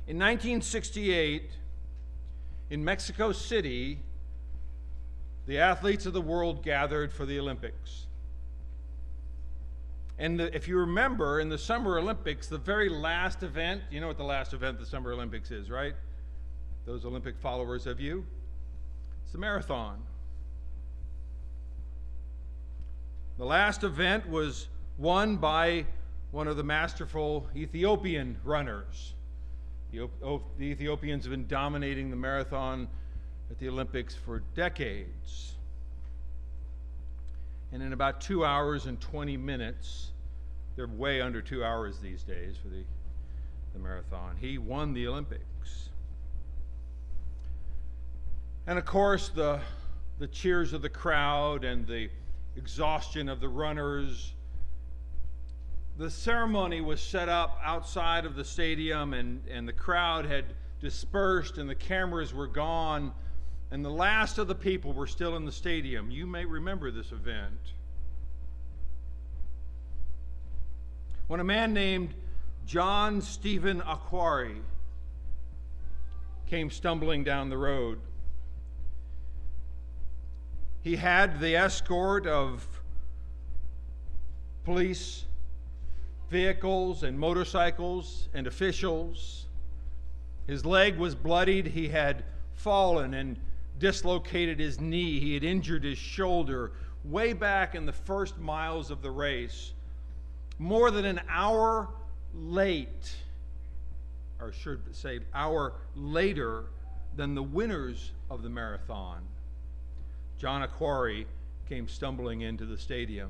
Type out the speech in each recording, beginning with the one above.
In 1968, in Mexico City, the athletes of the world gathered for the Olympics. And if you remember, in the Summer Olympics, the very last event, you know what the last event of the Summer Olympics is, right? Those Olympic followers of you? It's the marathon. The last event was won by one of the masterful Ethiopian runners. The Ethiopians have been dominating the marathon at the Olympics for decades. And in about 2 hours and 20 minutes, they're way under 2 hours these days for the marathon, he won the Olympics. And of course, the cheers of the crowd and the exhaustion of the runners. The ceremony was set up outside of the stadium, and the crowd had dispersed and the cameras were gone, and the last of the people were still in the stadium. You may remember this event. When a man named John Stephen Akhwari came stumbling down the road. He had the escort of police vehicles and motorcycles and officials. His leg was bloodied. He had fallen and dislocated his knee. He had injured his shoulder way back in the first miles of the race. More than an hour late, or should say hour later than the winners of the marathon, John Akhwari came stumbling into the stadium.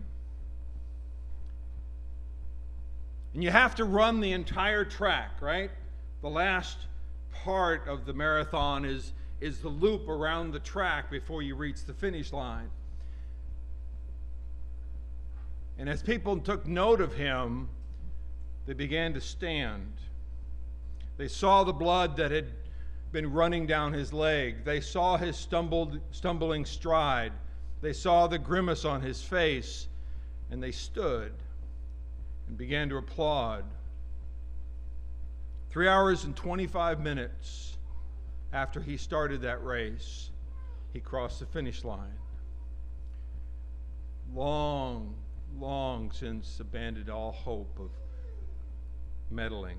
And you have to run the entire track, right? The last part of the marathon is the loop around the track before you reach the finish line. And as people took note of him, they began to stand. They saw the blood that had been running down his leg. They saw his stumbling stride. They saw the grimace on his face, and they stood and began to applaud. 3 hours and 25 minutes after he started that race, he crossed the finish line. Long since abandoned all hope of medaling.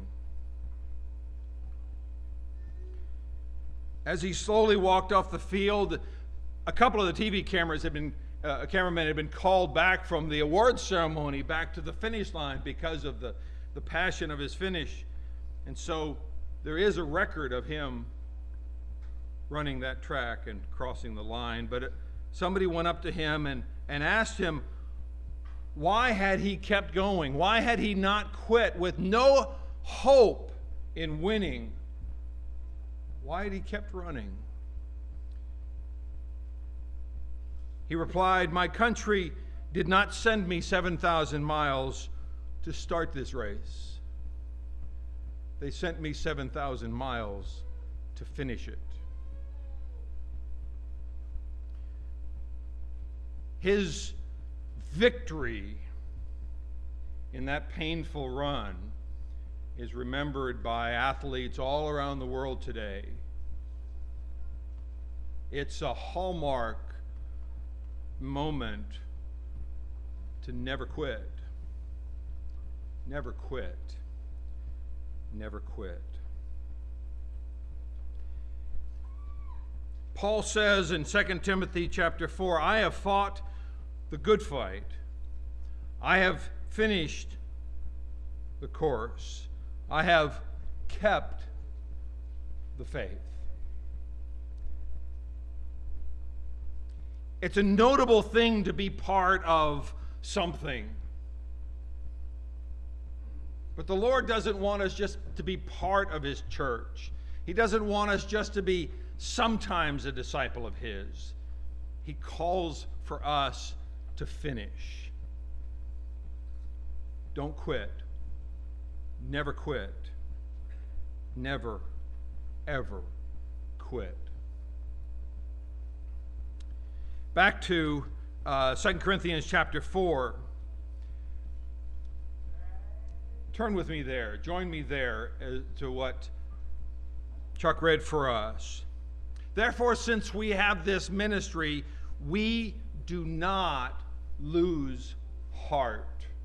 As he slowly walked off the field, a couple of the TV cameras had been, a cameraman had been called back from the awards ceremony back to the finish line because of the passion of his finish. And so there is a record of him running that track and crossing the line. But somebody went up to him and asked him, why had he kept going? Why had he not quit with no hope in winning? Why had he kept running? He replied, my country did not send me 7,000 miles to start this race. They sent me 7,000 miles to finish it. His victory in that painful run is remembered by athletes all around the world today. It's a hallmark moment to never quit. Never quit. Never quit. Paul says in 2 Timothy chapter 4, I have fought the good fight. I have finished the course. I have kept the faith. It's a notable thing to be part of something. But the Lord doesn't want us just to be part of His church. He doesn't want us just to be sometimes a disciple of His. He calls for us to finish. Don't quit. Never quit. Never, ever quit. Back to 2 Corinthians chapter 4. Turn with me there. Join me there to what Chuck read for us. Therefore, since we have this ministry, we do not lose heart.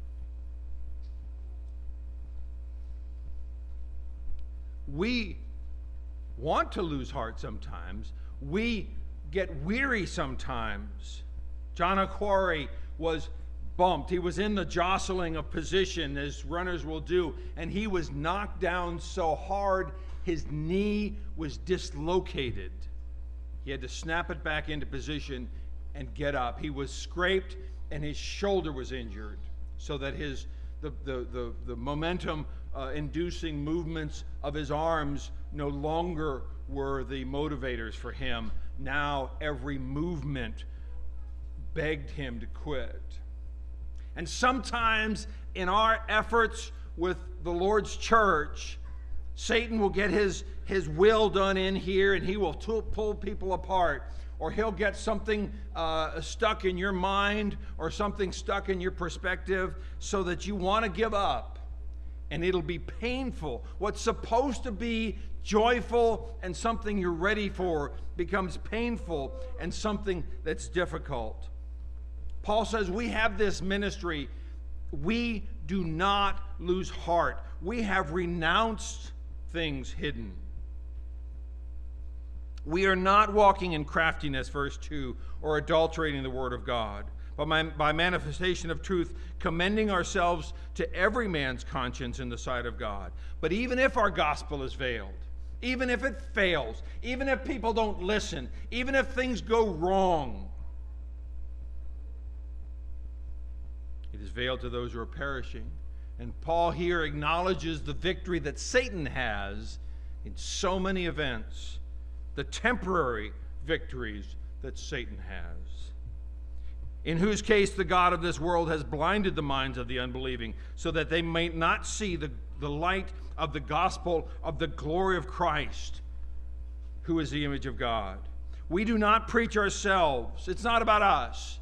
We want to lose heart sometimes. We get weary sometimes. John Aquari was bumped. He was in the jostling of position, as runners will do, and he was knocked down so hard his knee was dislocated. He had to snap it back into position and get up. He was scraped and his shoulder was injured, so that the momentum inducing movements of his arms no longer were the motivators for him. Now every movement begged him to quit. And sometimes in our efforts with the Lord's church, Satan will get his will done in here, and he will pull people apart. Or he'll get something stuck in your mind or something stuck in your perspective so that you want to give up. And it'll be painful. What's supposed to be joyful and something you're ready for becomes painful and something that's difficult. Paul says we have this ministry. We do not lose heart. We have renounced things hidden. We are not walking in craftiness, verse 2, or adulterating the word of God, but by manifestation of truth, commending ourselves to every man's conscience in the sight of God. But even if our gospel is veiled, even if it fails, even if people don't listen, even if things go wrong, it is veiled to those who are perishing. And Paul here acknowledges the victory that Satan has in so many events, the temporary victories that Satan has, in whose case the God of this world has blinded the minds of the unbelieving, so that they may not see the light of the gospel of the glory of Christ, who is the image of God. We do not preach ourselves. It's not about us.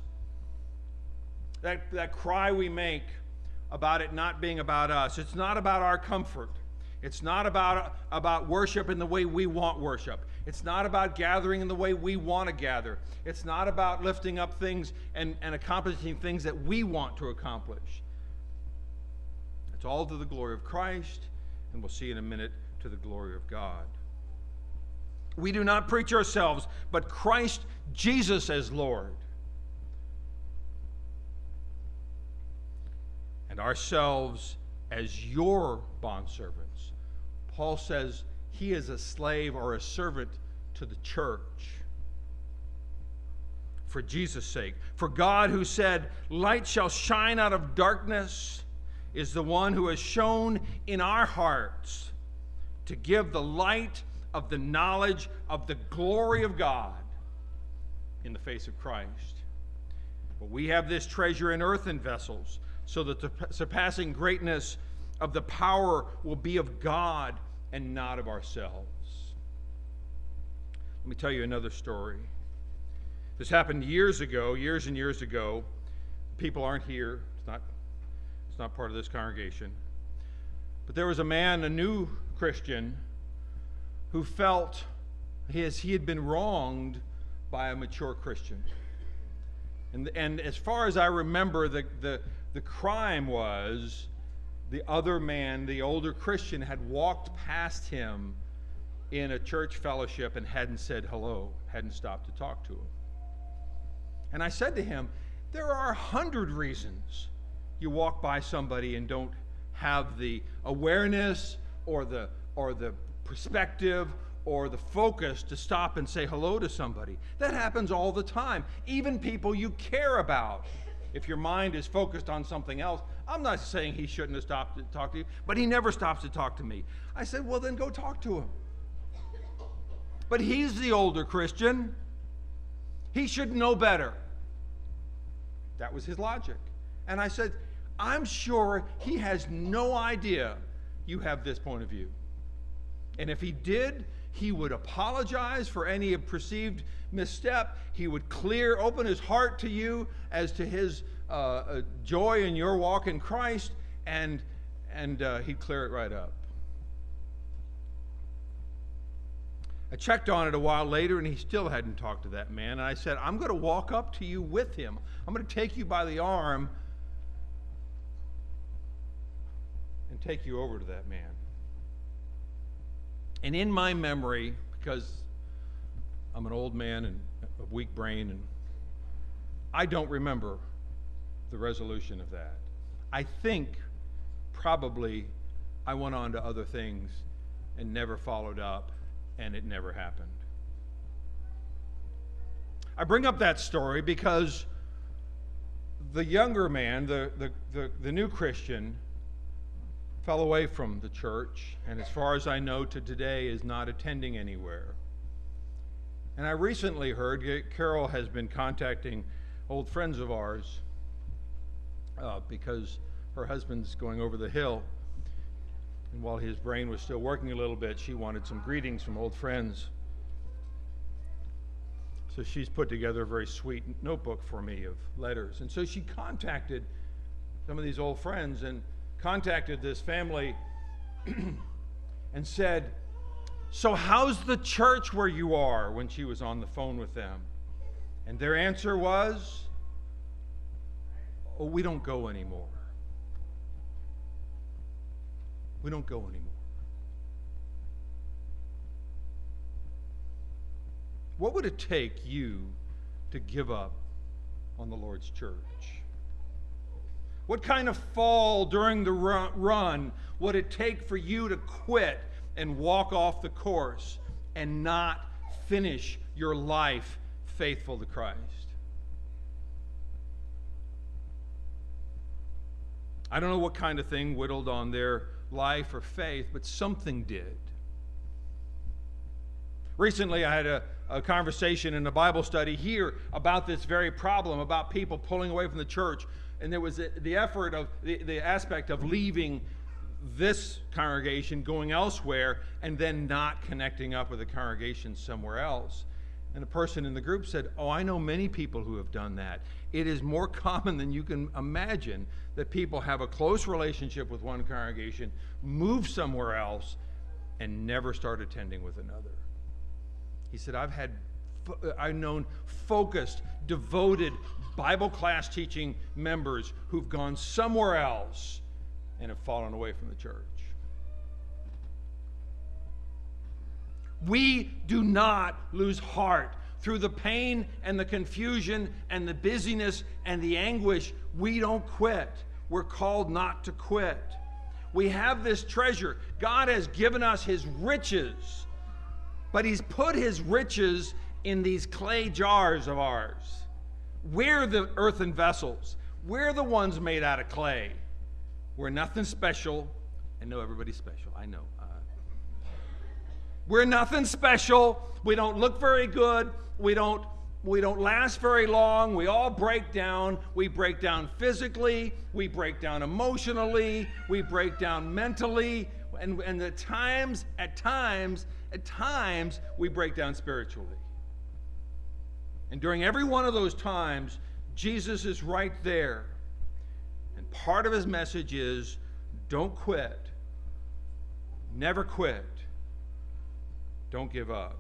That cry we make about it not being about us. It's not about our comfort. It's not about worship in the way we want worship. It's not about gathering in the way we want to gather. It's not about lifting up things and accomplishing things that we want to accomplish. It's all to the glory of Christ, and we'll see in a minute, to the glory of God. We do not preach ourselves, but Christ Jesus as Lord, and ourselves as your bondservants. Paul says he is a slave or a servant to the church for Jesus' sake. For God, who said, "Light shall shine out of darkness," is the one who has shone in our hearts to give the light of the knowledge of the glory of God in the face of Christ. But we have this treasure in earthen vessels, so that the surpassing greatness of the power will be of God and not of ourselves. Let me tell you another story. This happened years and years ago. People aren't here. It's not part of this congregation. But there was a man, a new Christian, who felt he had been wronged by a mature Christian. And as far as I remember, the crime was the other man, the older Christian, had walked past him in a church fellowship and hadn't said hello, hadn't stopped to talk to him. And I said to him, there are 100 reasons you walk by somebody and don't have the awareness or the perspective or the focus to stop and say hello to somebody. That happens all the time. Even people you care about. If your mind is focused on something else, I'm not saying he shouldn't have stopped to talk to you, but he never stops to talk to me. I said, well, then go talk to him. But he's the older Christian. He should know better. That was his logic. And I said, I'm sure he has no idea you have this point of view. And if he did, he would apologize for any perceived misstep. He would open his heart to you as to his joy in your walk in Christ, and he'd clear it right up. I checked on it a while later, and he still hadn't talked to that man. And I said, I'm going to walk up to you with him. I'm going to take you by the arm and take you over to that man. And in my memory, because I'm an old man and a weak brain, and I don't remember the resolution of that. I think probably I went on to other things and never followed up, and it never happened. I bring up that story because the younger man, the new Christian, fell away from the church, and as far as I know to today is not attending anywhere. And I recently heard Carol has been contacting old friends of ours because her husband's going over the hill. And while his brain was still working a little bit, she wanted some greetings from old friends. So she's put together a very sweet notebook for me of letters. And so she contacted some of these old friends and contacted this family and said, so how's the church where you are, when she was on the phone with them? And their answer was, oh, we don't go anymore. We don't go anymore. What would it take you to give up on the Lord's church? What kind of fall during the run would it take for you to quit and walk off the course and not finish your life faithful to Christ? I don't know what kind of thing whittled on their life or faith, but something did. Recently, I had a conversation in a Bible study here about this very problem, about people pulling away from the church. And there was the effort of the aspect of leaving this congregation, going elsewhere, and then not connecting up with a congregation somewhere else. And a person in the group said, oh, I know many people who have done that. It is more common than you can imagine that people have a close relationship with one congregation, move somewhere else, and never start attending with another. He said, I've known focused, devoted Bible class teaching members who've gone somewhere else and have fallen away from the church. We do not lose heart through the pain and the confusion and the busyness and the anguish. We don't quit. We're called not to quit. We have this treasure. God has given us his riches, but he's put his riches in these clay jars of ours. We're the earthen vessels. We're the ones made out of clay. We're nothing special. I know everybody's special. I know. We're nothing special. We don't look very good. We don't last very long. We all break down. We break down physically. We break down emotionally. We break down mentally. And at times, we break down spiritually. And during every one of those times, Jesus is right there. And part of his message is, don't quit. Never quit. Don't give up.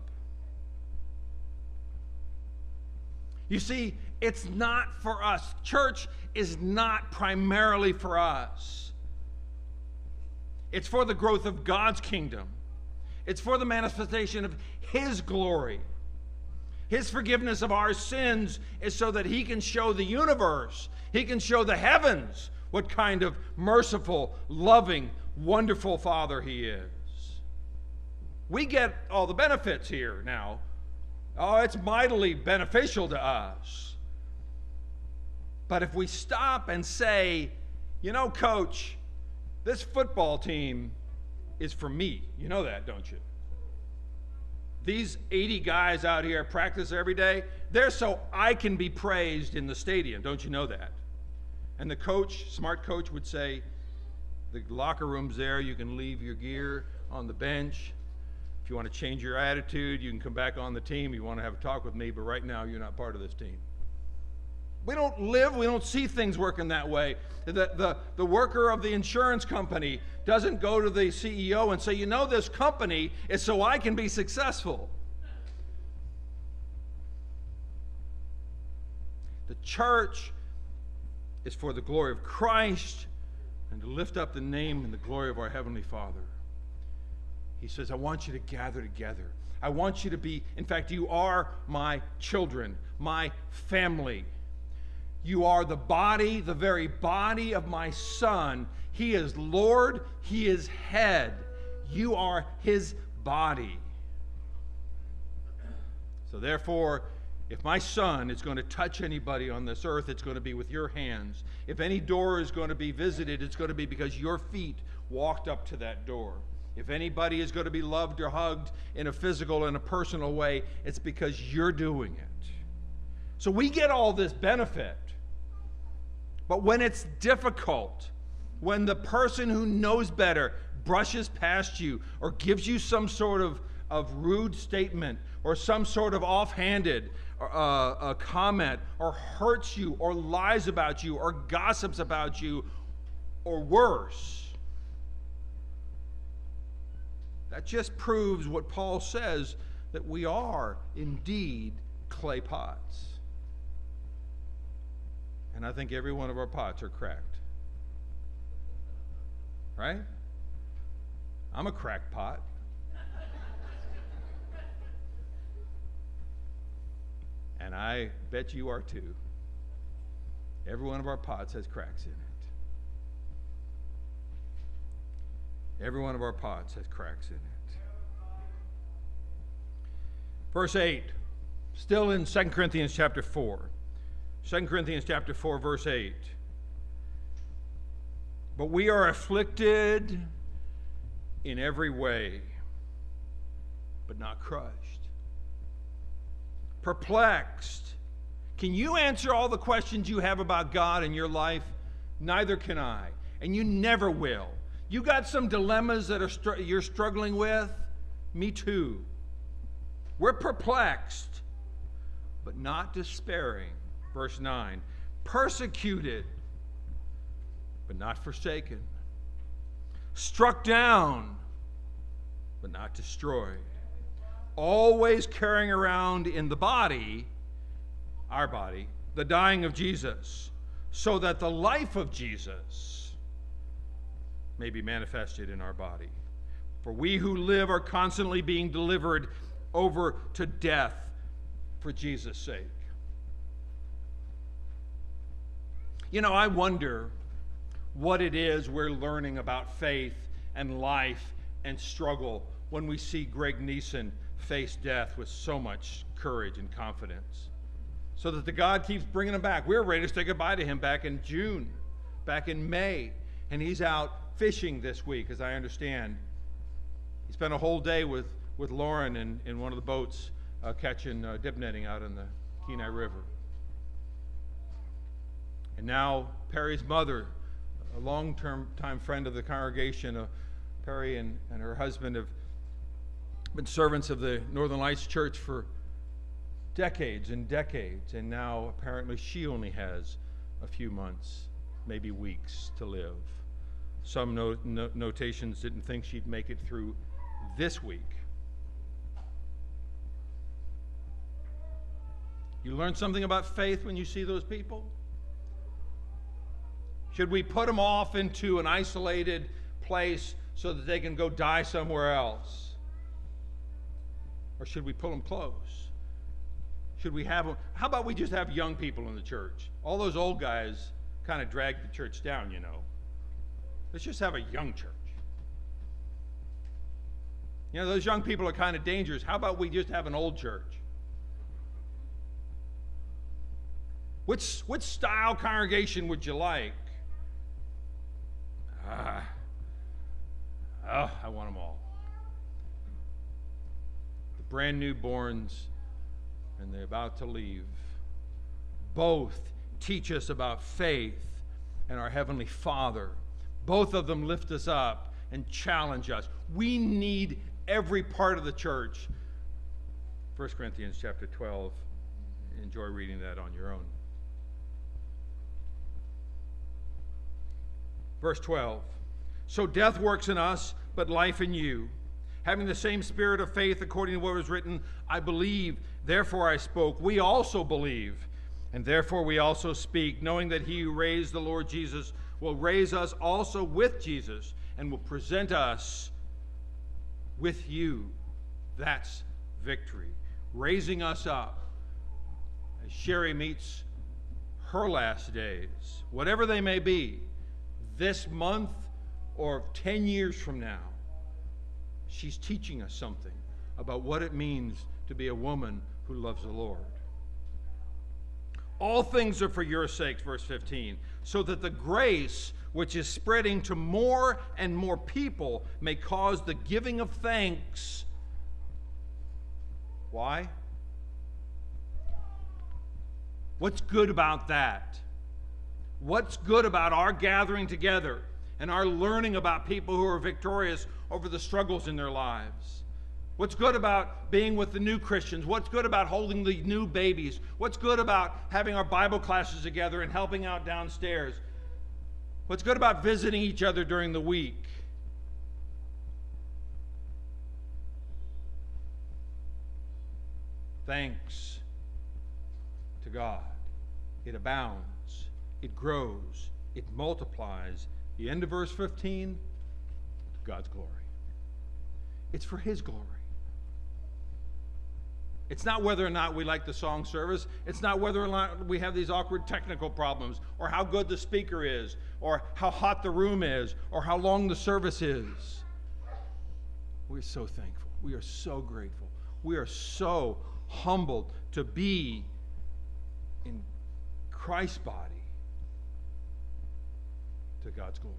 You see, it's not for us. Church is not primarily for us. It's for the growth of God's kingdom. It's for the manifestation of his glory. His forgiveness of our sins is so that he can show the universe, he can show the heavens what kind of merciful, loving, wonderful Father he is. We get all the benefits here now. Oh, it's mightily beneficial to us. But if we stop and say, you know, Coach, this football team is for me. You know that, don't you? These 80 guys out here practice every day. They're so I can be praised in the stadium. Don't you know that? And the coach, smart coach, would say, the locker room's there. You can leave your gear on the bench. If you want to change your attitude, you can come back on the team. You want to have a talk with me, but right now you're not part of this team. We don't see things working that way. The worker of the insurance company doesn't go to the CEO and say, you know, this company is so I can be successful. church is for the glory of Christ and to lift up the name and the glory of our Heavenly Father. He says, I want you to gather together. I want you to be, in fact, you are my children, my family. You are the body, the very body of my Son. He is Lord. He is head. You are his body. So therefore, if my Son is going to touch anybody on this earth, it's going to be with your hands. If any door is going to be visited, it's going to be because your feet walked up to that door. If anybody is going to be loved or hugged in a physical and a personal way, it's because you're doing it. So we get all this benefit. But when it's difficult, when the person who knows better brushes past you or gives you some sort of rude statement or some sort of offhanded a comment or hurts you or lies about you or gossips about you or worse, that just proves what Paul says, that we are indeed clay pots. And I think every one of our pots are cracked. Right? I'm a cracked pot. And I bet you are too. Every one of our pots has cracks in it. Every one of our pots has cracks in it. Verse 8, still in 2 Corinthians chapter 4. 2 Corinthians chapter 4, verse 8. But we are afflicted in every way, but not crushed. Perplexed. Can you answer all the questions you have about God in your life? Neither can I, and you never will. You got some dilemmas that you're struggling with? Me too. We're perplexed, but not despairing. Verse 9. Persecuted, but not forsaken. Struck down, but not destroyed. Always carrying around in the body, our body, the dying of Jesus, so that the life of Jesus may be manifested in our body. For we who live are constantly being delivered over to death for Jesus' sake. You know, I wonder what it is we're learning about faith and life and struggle when we see Greg Neeson face death with so much courage and confidence. So that the God keeps bringing him back. We were ready to say goodbye to him back in June, back in May, and he's out fishing this week, as I understand. He spent a whole day with Lauren in one of the boats catching dip netting out in the Kenai River. And now Perry's mother, a long-term friend of the congregation, Perry and her husband have been servants of the Northern Lights Church for decades and decades, and now apparently she only has a few months, maybe weeks to live. Some notations didn't think she'd make it through this week. You learn something about faith when you see those people? Should we put them off into an isolated place so that they can go die somewhere else? Or should we pull them close? Should we have them? How about we just have young people in the church? All those old guys kind of drag the church down, you know. Let's just have a young church. You know, those young people are kind of dangerous. How about we just have an old church? Which style congregation would you like? I want them all. The brand newborns and the about to leave. Both teach us about faith and our Heavenly Father. Both of them lift us up and challenge us. We need every part of the church. 1 Corinthians chapter 12. Enjoy reading that on your own. Verse 12. So death works in us, but life in you. Having the same spirit of faith according to what was written, I believe, therefore I spoke. We also believe, And therefore we also speak, knowing that he who raised the Lord Jesus will raise us also with Jesus and will present us with you. That's victory. Raising us up as Sherry meets her last days, whatever they may be, this month or 10 years from now. She's teaching us something about what it means to be a woman who loves the Lord. All things are for your sakes, verse 15, so that the grace which is spreading to more and more people may cause the giving of thanks. Why? What's good about that? What's good about our gathering together and our learning about people who are victorious over the struggles in their lives? What's good about being with the new Christians? What's good about holding the new babies? What's good about having our Bible classes together and helping out downstairs? What's good about visiting each other during the week? Thanks to God. It abounds. It grows. It multiplies. The end of verse 15, God's glory. It's for his glory. It's not whether or not we like the song service. It's not whether or not we have these awkward technical problems, or how good the speaker is, or how hot the room is, or how long the service is. We're so thankful. We are so grateful. We are so humbled to be in Christ's body to God's glory.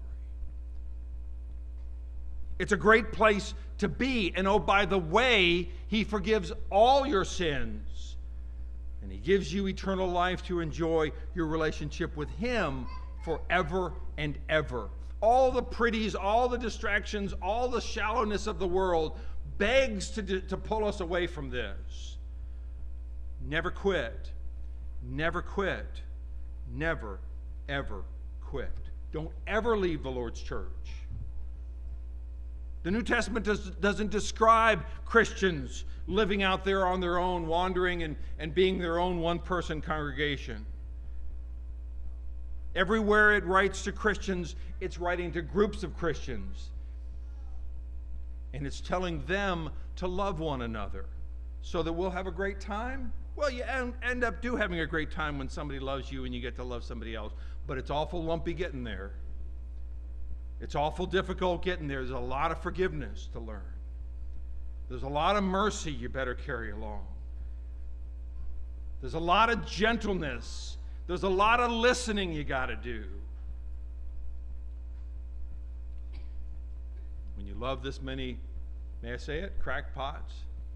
It's a great place to be. And oh, by the way, he forgives all your sins. And he gives you eternal life to enjoy your relationship with him forever and ever. All the pretties, all the distractions, all the shallowness of the world begs to pull us away from this. Never quit. Never quit. Never, ever quit. Don't ever leave the Lord's church. The New Testament doesn't describe Christians living out there on their own, wandering and being their own one-person congregation. Everywhere it writes to Christians, it's writing to groups of Christians. And it's telling them to love one another so that we'll have a great time. Well, you end up having a great time when somebody loves you and you get to love somebody else. But it's awful lumpy getting there. It's awful difficult getting there. There's a lot of forgiveness to learn. There's a lot of mercy you better carry along. There's a lot of gentleness. There's a lot of listening you got to do. When you love this many, may I say it, crackpots?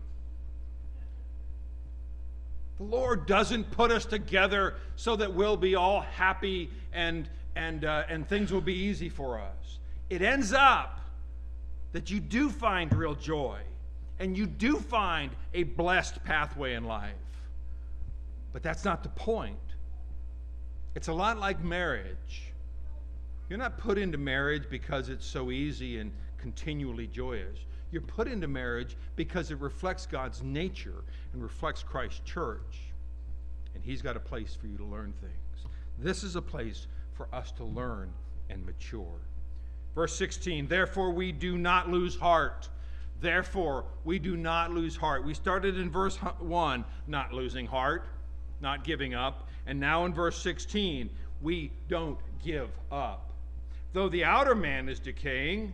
The Lord doesn't put us together so that we'll be all happy and things will be easy for us. It ends up that you do find real joy and you do find a blessed pathway in life. But that's not the point. It's a lot like marriage. You're not put into marriage because it's so easy and continually joyous. You're put into marriage because it reflects God's nature and reflects Christ's church. And he's got a place for you to learn things. This is a place for us to learn and mature. Verse 16, therefore we do not lose heart. Therefore we do not lose heart. We started in verse 1, not losing heart, not giving up. And now in verse 16, we don't give up. Though the outer man is decaying,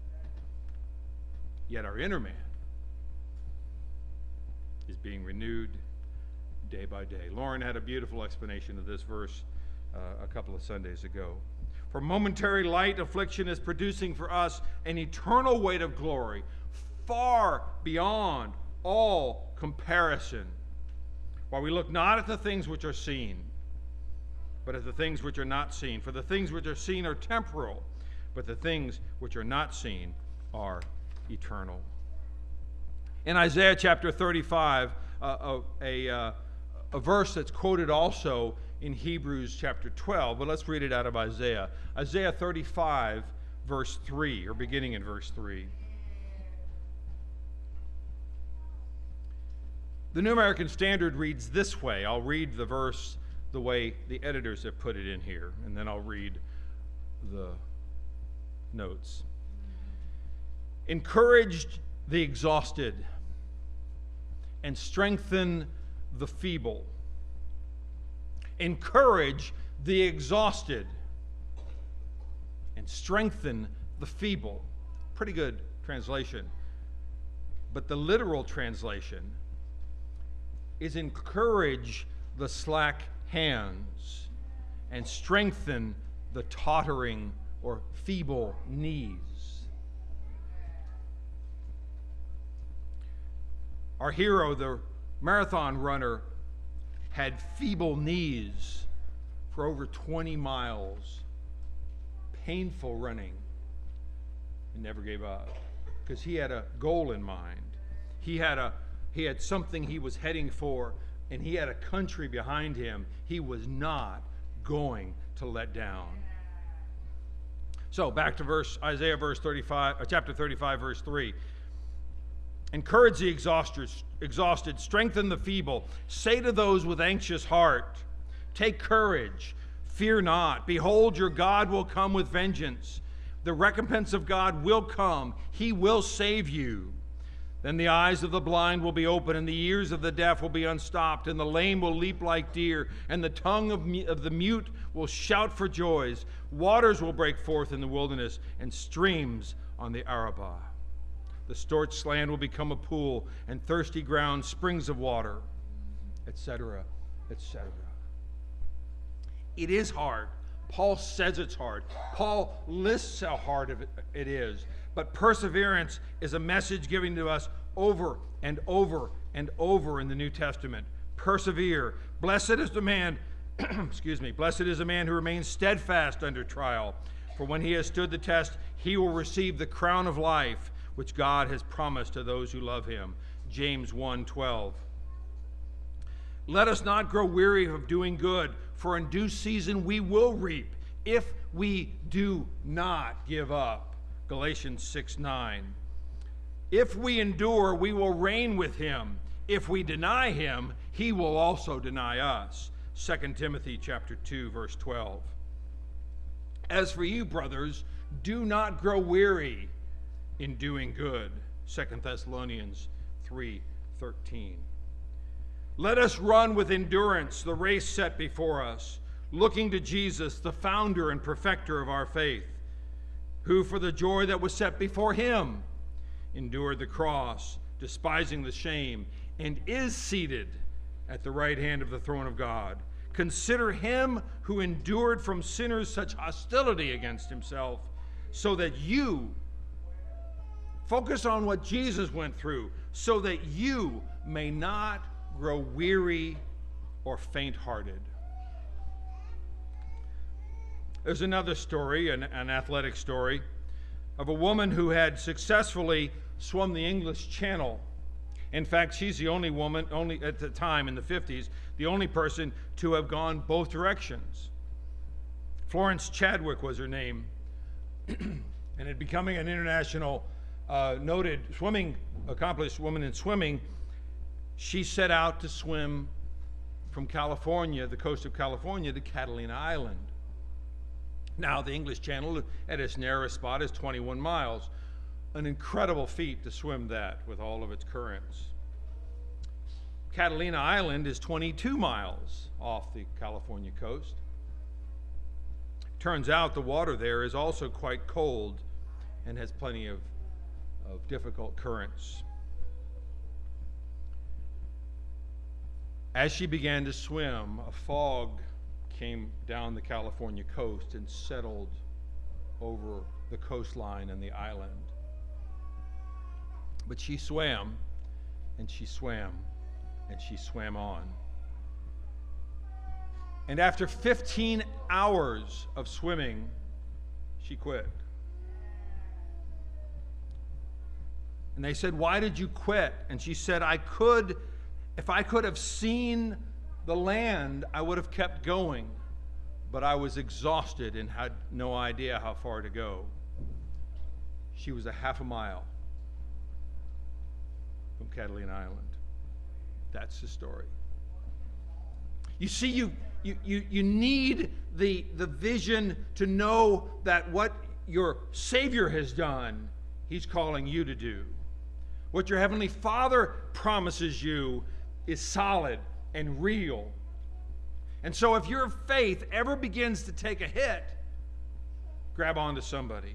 yet our inner man is being renewed day by day. Lauren had a beautiful explanation of this verse a couple of Sundays ago. For momentary light affliction is producing for us an eternal weight of glory, far beyond all comparison. While we look not at the things which are seen, but at the things which are not seen. For the things which are seen are temporal, but the things which are not seen are eternal. In Isaiah chapter 35, a verse that's quoted also in Hebrews chapter 12, but let's read it out of Isaiah. Isaiah 35, verse 3, or beginning in verse 3. The New American Standard reads this way. I'll read the verse the way the editors have put it in here, and then I'll read the notes. Encourage the exhausted and strengthen the feeble. Encourage the exhausted and strengthen the feeble. Pretty good translation. But the literal translation is encourage the slack hands and strengthen the tottering or feeble knees. Our hero, the marathon runner, had feeble knees for over 20 miles. Painful running. He never gave up because he had a goal in mind. He had something he was heading for, and he had a country behind him he was not going to let down. So back to Isaiah chapter 35, verse 3. Encourage the exhausted, strengthen the feeble. Say to those with anxious heart, take courage, fear not. Behold, your God will come with vengeance. The recompense of God will come. He will save you. Then the eyes of the blind will be open, and the ears of the deaf will be unstopped, and the lame will leap like deer, and the tongue of the mute will shout for joys. Waters will break forth in the wilderness, and streams on the Arabah. The scorched land will become a pool, and thirsty ground springs of water, etc., etc. It is hard. Paul says it's hard. Paul lists how hard it is. But perseverance is a message given to us over and over and over in the New Testament. Persevere. Blessed is the man, blessed is the man who remains steadfast under trial. For when he has stood the test, he will receive the crown of life, which God has promised to those who love him. James 1:12. Let us not grow weary of doing good, for in due season we will reap, if we do not give up. Galatians 6:9. If we endure, we will reign with him. If we deny him, he will also deny us. 2 Timothy chapter 2, verse 12. As for you, brothers, do not grow weary in doing good. 2 Thessalonians 3:13. Let us run with endurance the race set before us, looking to Jesus, the founder and perfecter of our faith, who for the joy that was set before him endured the cross, despising the shame, and is seated at the right hand of the throne of God. Consider him who endured from sinners such hostility against himself, so that you focus on what Jesus went through, so that you may not grow weary or faint-hearted. There's another story, an athletic story, of a woman who had successfully swum the English Channel. In fact, she's the only woman, only at the time in the 50s, the only person to have gone both directions. Florence Chadwick was her name, and in becoming an international noted accomplished woman in swimming, she set out to swim from California, the coast of California, to Catalina Island. Now, the English Channel at its narrowest spot is 21 miles. An incredible feat to swim that with all of its currents. Catalina Island is 22 miles off the California coast. Turns out the water there is also quite cold and has plenty of difficult currents. As she began to swim, a fog came down the California coast and settled over the coastline and the island. But she swam, and she swam, and she swam on. And after 15 hours of swimming, she quit. And they said, "Why did you quit?" And she said, if I could have seen the land, I would have kept going, but I was exhausted and had no idea how far to go. She was a half a mile from Catalina Island. That's the story. You see, You need the vision to know that what your Savior has done, He's calling you to do. What your Heavenly Father promises you is solid and real. And so if your faith ever begins to take a hit, grab onto somebody.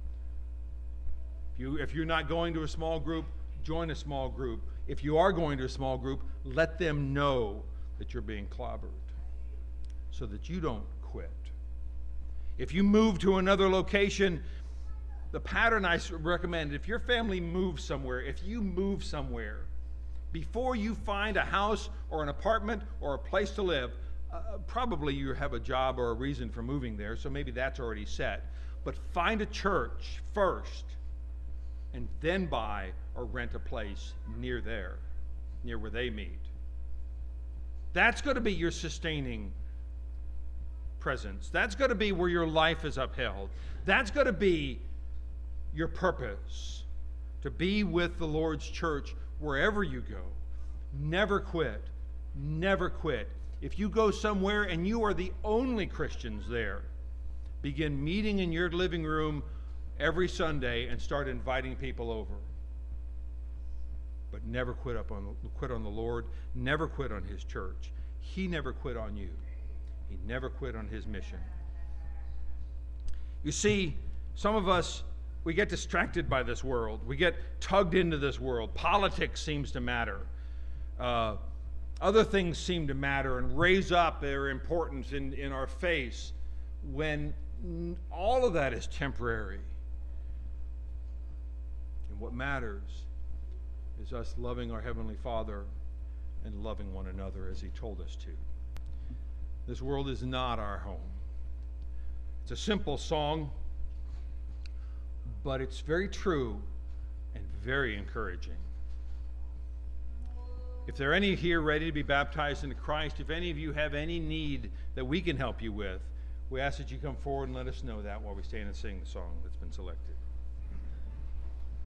If you're not going to a small group, join a small group. If you are going to a small group, let them know that you're being clobbered so that you don't quit. If you move to another location, the pattern I recommend, if your family moves somewhere, if you move somewhere, before you find a house or an apartment or a place to live, probably you have a job or a reason for moving there, so maybe that's already set. But find a church first, and then buy or rent a place near there, near where they meet. That's going to be your sustaining presence. That's going to be where your life is upheld. That's going to be your purpose, to be with the Lord's church wherever you go. Never quit. Never quit. If you go somewhere and you are the only Christians there, begin meeting in your living room every Sunday and start inviting people over. But never quit on the Lord. Never quit on His church. He never quit on you. He never quit on His mission. You see, some of us, we get distracted by this world. We get tugged into this world. Politics seems to matter. Other things seem to matter and raise up their importance in our face, when all of that is temporary. And what matters is us loving our Heavenly Father and loving one another as He told us to. This world is not our home. It's a simple song, but it's very true and very encouraging. If there are any here ready to be baptized into Christ, if any of you have any need that we can help you with, we ask that you come forward and let us know that while we stand and sing the song that's been selected.